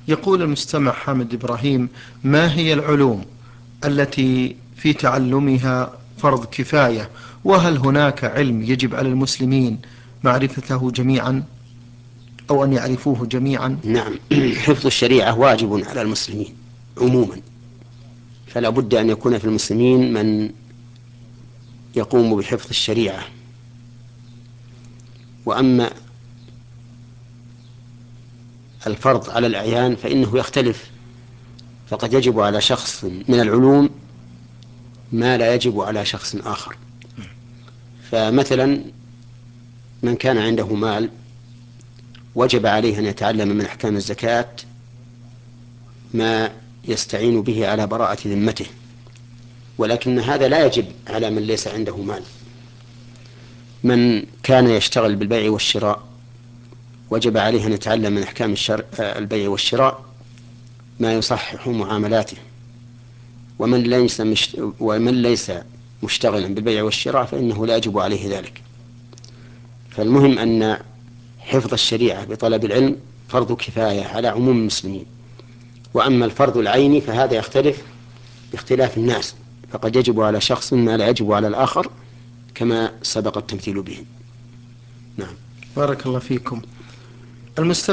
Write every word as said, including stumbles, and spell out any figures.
يقول المستمع حامد إبراهيم: ما هي العلوم التي في تعلمها فرض كفاية؟ وهل هناك علم يجب على المسلمين معرفته جميعا أو أن يعرفوه جميعا؟ نعم. حفظ الشريعة واجب على المسلمين عموما، فلا بد أن يكون في المسلمين من يقوم بحفظ الشريعة. وأما الفرض على الأعيان فإنه يختلف، فقد يجب على شخص من العلوم ما لا يجب على شخص آخر. فمثلا من كان عنده مال وجب عليه أن يتعلم من أحكام الزكاة ما يستعين به على براءة ذمته، ولكن هذا لا يجب على من ليس عنده مال. من كان يشتغل بالبيع والشراء وجب عليه أن يتعلم من أحكام البيع والشراء ما يصحح معاملاته. ومن ليس, مش ومن ليس مشتغلا بالبيع والشراء فإنه لا يجب عليه ذلك. فالمهم أن حفظ الشريعة بطلب العلم فرض كفاية على عموم المسلمين. وأما الفرض العيني فهذا يختلف باختلاف الناس، فقد يجب على شخص ما لا يجب على الآخر كما سبق التمثيل به. نعم. بارك الله فيكم. المستمع